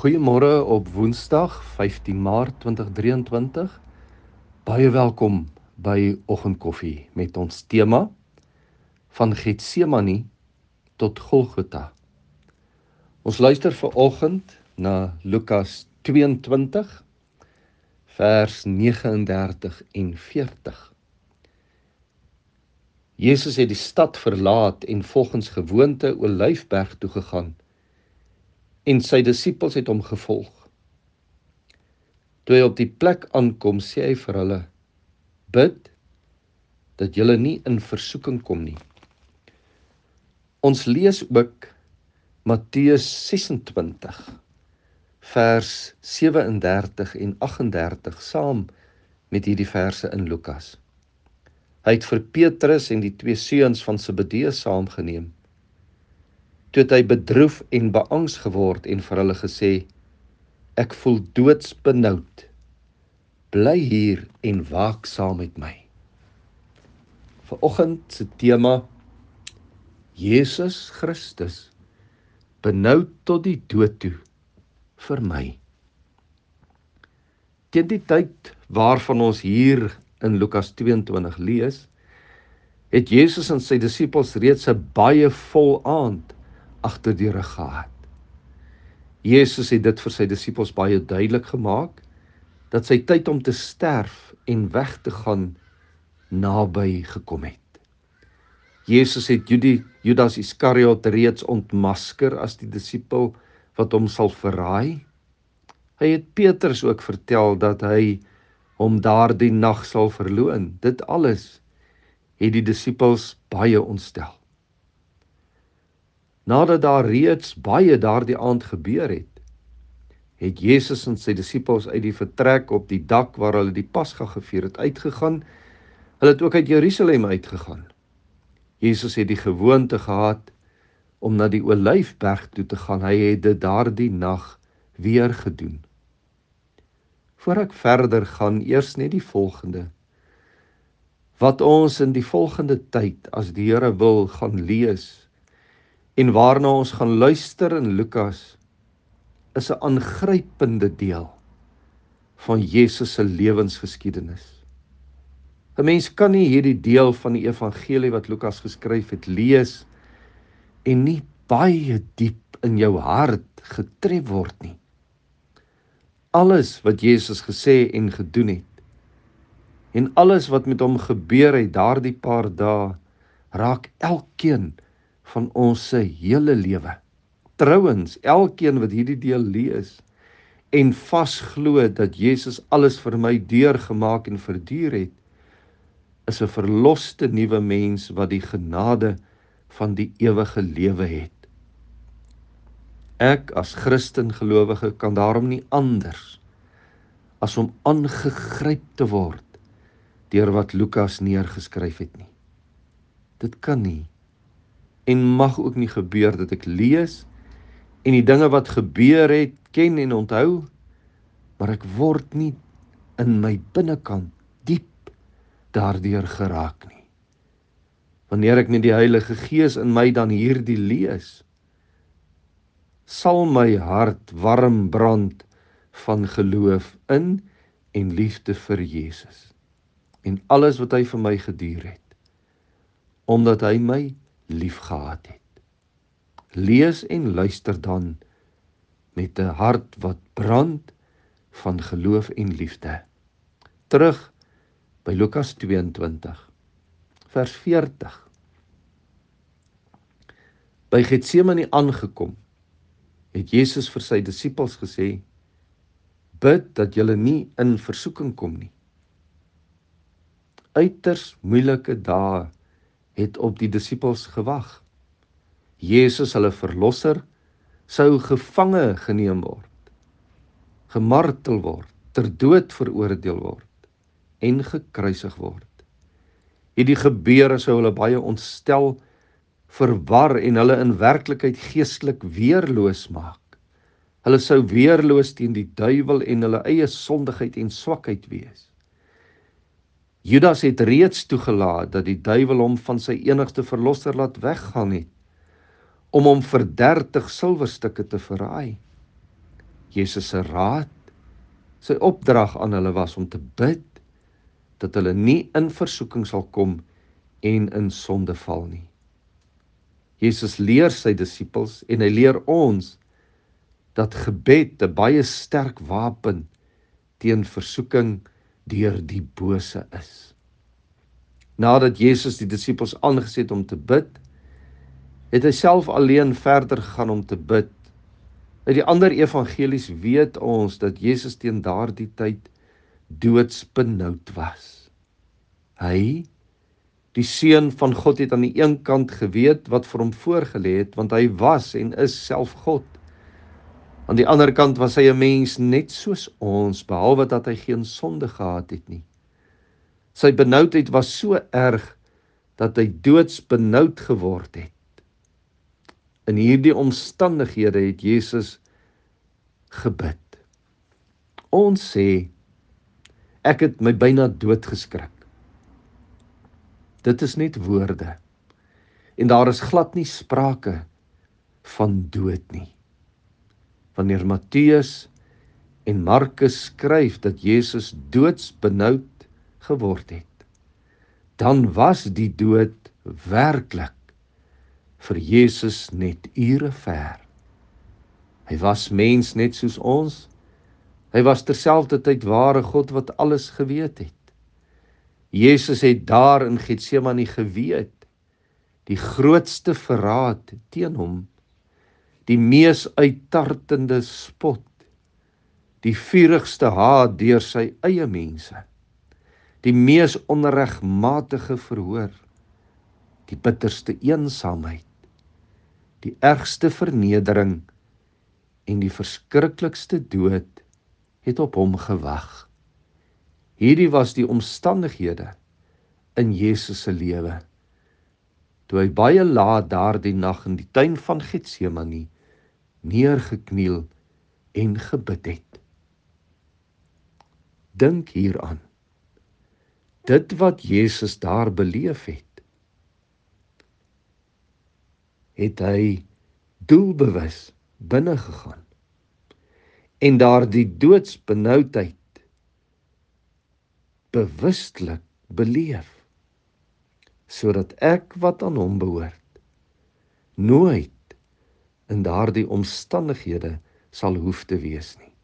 Goeiemôre op Woensdag 15 Maart 2023. Baie welkom by Oggendkoffie met ons tema van Getsemane tot Golgotha. Ons luister vanoggend na Lukas 22 vers 39 en 40. Jesus het die stad verlaat en volgens gewoonte Olyfberg toe gegaan en sy disippels het hom gevolg. Toe hy op die plek aankom, sê hy vir hulle: bid dat julle nie in versoeking kom nie. Ons lees ook Matteus 26 vers 37 en 38 saam met hierdie verse in Lukas. Hy het vir Petrus en die twee seuns van Zebedeus saamgeneem. Toe het hy bedroef en beangs geword en vir hulle gesê: ek voel doodsbenoud. Bly hier en waak saam met my. Vanoggend se tema: Jesus Christus, benoud tot die dood toe vir my. Teen die tyd waarvan ons hier in Lukas 22 lees, het Jesus en sy disippels reeds 'n baie vol aand agter die rug gehad. Jesus het dit vir sy disippels baie duidelik gemaak, dat sy tyd om te sterf en weg te gaan naby gekom het. Jesus het Judas Iskariot reeds ontmasker as die disipel wat hom sal verraai. Hy het Petrus ook vertel dat hy hom daardie nag sal verloon. Dit alles het die disipels baie ontstel. Nadat daar reeds baie daardie aand gebeur het Jesus en sy disippels uit die vertrek op die dak waar hulle die Pasga gevier het uitgegaan. Hulle het ook uit Jerusalem uitgegaan. Jesus het die gewoonte gehad om na die Olyfberg toe te gaan. Hy het dit daardie nag weer gedoen. Voor ek verder gaan, eers net die volgende. Wat ons in die volgende tyd, as die Here wil, gaan lees en waarna ons gaan luister in Lukas, is 'n aangrypende deel van Jesus se lewensgeskiedenis. 'n Mens kan nie hierdie deel van die evangelie wat Lukas geskryf het lees en nie baie diep in jou hart getref word nie. Alles wat Jesus gesê en gedoen het en alles wat met hom gebeur het daardie paar dae, raak elkeen van ons se hele lewe. Trouwens, elkeen wat hierdie deel lees en vasglo dat Jesus alles vir my deurgemaak en verduur het, is 'n verloste nuwe mens wat die genade van die ewige lewe het. Ek as Christen gelowige kan daarom nie anders as om aangegryp te word deur wat Lukas neergeskryf het nie. Dit kan nie en mag ook nie gebeur dat ek lees en die dinge wat gebeur het ken en onthou, maar ek word nie in my binnekant diep daardeur geraak nie. Wanneer ek met die Heilige Gees in my dan hierdie lees, sal my hart warm brand van geloof in en liefde vir Jesus en alles wat hy vir my geduur het, omdat hy my liefgehad het. Lees en luister dan met 'n hart wat brand van geloof en liefde. Terug by Lukas 22, vers 40. By Getsemane aangekom, het Jesus vir sy disippels gesê: bid dat julle nie in versoeking kom nie. Uiters moeilike dae het op die disippels gewag. Jesus, hulle verlosser, sou gevange geneem word, gemartel word, ter dood veroordeel word en gekruisig word. Hierdie gebeure sou hulle baie ontstel, verwar en hulle in werklikheid geestelik weerloos maak. Hulle sou weerloos teen die duiwel en hulle eie sondigheid en swakheid wees. Judas het reeds toegelaat dat die duiwel hom van sy enigste verlosser laat weggaan het, om hom vir 30 silwerstukke te verraai. Jesus se raad, sy opdrag aan hulle was om te bid, dat hulle nie in versoeking sal kom en in sonde val nie. Jesus leer sy disippels en hy leer ons dat gebed 'n baie sterk wapen teen versoeking deur die bose is. Nadat Jesus die disippels aangeset om te bid, het hy self alleen verder gegaan om te bid. Uit die ander evangelies weet ons dat Jesus teen daardie tyd doodsbenoud was. Hy, die Seun van God, het aan die een kant geweet wat vir hom voorgelê het, want hy was en is self God. Aan die ander kant was hy 'n mens net soos ons, behalwe dat hy geen sonde gehad het nie. Sy benoudheid was so erg dat hy doodsbenoud geword het. In hierdie omstandighede het Jesus gebid. Ons sê, ek het my byna doodgeskrik. Dit is net woorde, en daar is glad nie sprake van dood nie. Wanneer Matteus en Markus skryf dat Jesus doodsbenoud geword het, dan was die dood werklik vir Jesus net ure ver. Hy was mens net soos ons. Hy was terselfdertyd ware God wat alles geweet het. Jesus het daar in Getsemane geweet, die grootste verraad teen hom, die mees uittartende spot, die vurigste haat deur sy eie mense, die mees onregmatige verhoor, die bitterste eensaamheid, die ergste vernedering en die verskriklikste dood het op hom gewag. Hierdie was die omstandighede in Jesus se lewe, toe hy baie laat daardie nag in die tuin van Getsemane neergekniel en gebid het. Dink hieraan. Dit wat Jesus daar beleef het hy doelbewus binne gegaan en daardie doodsbenoudheid bewustelik beleef, sodat ek wat aan hom behoort, nooit in daardie omstandighede sal hoef te wees nie.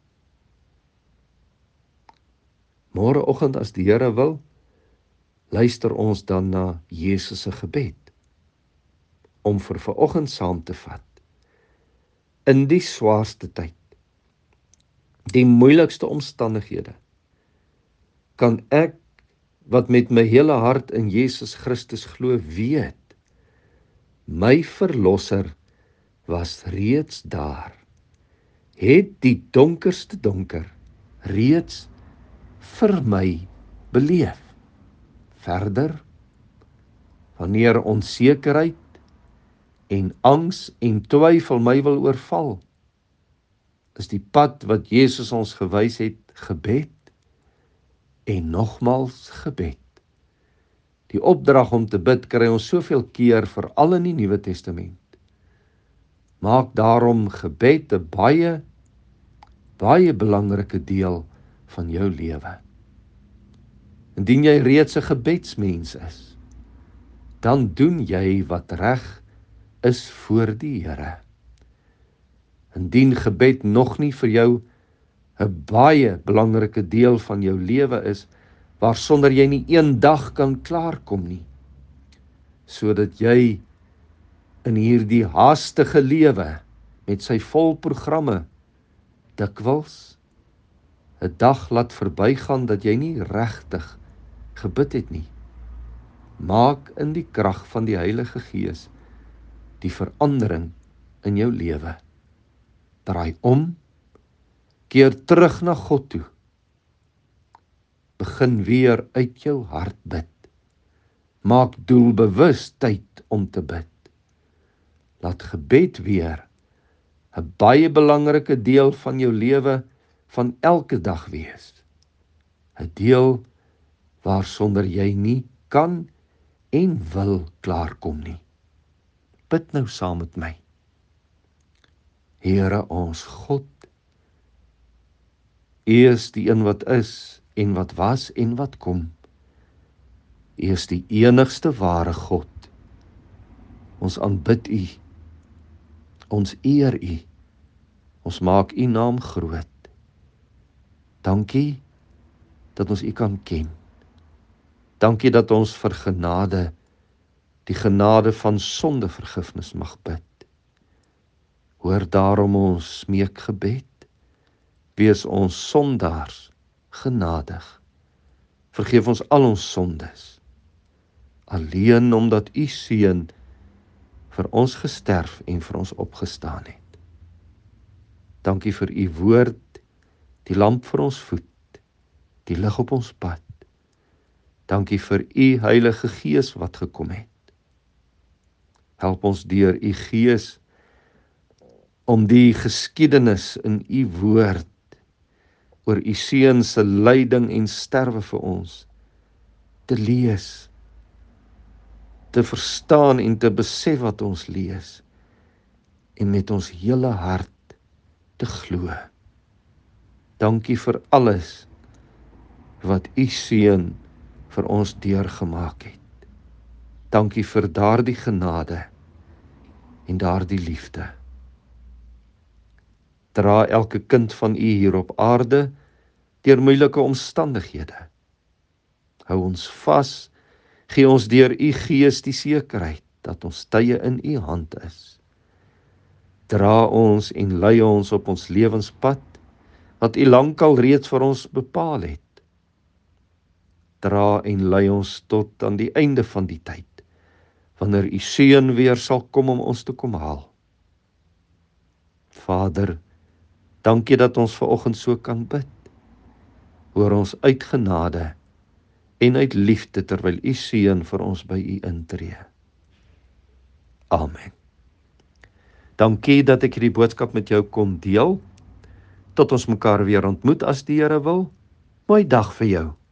Môreoggend, as die Here wil, luister ons dan na Jesus se gebed, om vir vanoggend saam te vat. In die swaarste tyd, die moeilikste omstandighede, kan ek, wat met my hele hart in Jesus Christus glo, weet, my verlosser was reeds daar, het die donkerste donker reeds vir my beleef. Verder, wanneer onsekerheid en angs en twyfel my wil oorval, is die pad wat Jesus ons gewys het, gebed en nogmals gebed. Die opdrag om te bid kry ons soveel keer, veral in die Nuwe Testament. Maak daarom gebed 'n baie belangrike deel van jou lewe. Indien jy reeds 'n gebedsmens is, dan doen jy wat reg is voor die Here. Indien gebed nog nie vir jou 'n baie belangrike deel van jou lewe is, waarsonder jy nie een dag kan klaarkom nie, sodat jy in hierdie haastige lewe met sy vol programme dikwels 'n dag laat verbygaan dat jy nie regtig gebid het nie. Maak in die krag van die Heilige Gees die verandering in jou lewe. Draai om, keer terug na God toe. Begin weer uit jou hart bid. Maak doelbewus tyd om te bid. Laat gebed weer 'n baie belangrike deel van jou lewe van elke dag wees. 'n Deel waarsonder jy nie kan en wil klaarkom nie. Bid nou saam met my. Here ons God U is die een wat is en wat was en wat kom. U is die enigste ware God. Ons aanbid U. Ons eer U. Ons maak U naam groot. Dankie dat ons U kan ken. Dankie dat ons vir genade, die genade van sondevergifnis mag bid. Hoor daarom ons smeekgebed. Wees ons sondaars genadig. Vergeef ons al ons sondes. Alleen omdat U Seun vir ons gesterf en vir ons opgestaan het. Dankie vir U woord, die lamp vir ons voet, die lig op ons pad. Dankie vir U Heilige Gees wat gekom het. Help ons deur U Gees om die geskiedenis in U woord oor U Seun se lyding en sterwe vir ons te lees, te verstaan en te besef wat ons lees en met ons hele hart te glo. Dankie vir alles wat U Seun vir ons deurgemaak het. Dankie vir daardie genade en daardie liefde. Dra elke kind van U hier op aarde deur moeilike omstandighede. Hou ons vas, gee ons deur U Gees die sekerheid dat ons tye in U hand is. Dra ons en lei ons op ons lewenspad wat U lankal reeds vir ons bepaal het. Dra en lei ons tot aan die einde van die tyd, wanneer U Seun weer sal kom om ons te kom haal. Vader, dankie dat ons vanoggend so kan bid. Hoor ons uit genade en uit liefde terwyl U Seun vir ons by U intree. Amen. Dankie dat ek hierdie boodskap met jou kon deel. Tot ons mekaar weer ontmoet as die Here wil. Mooi dag vir jou.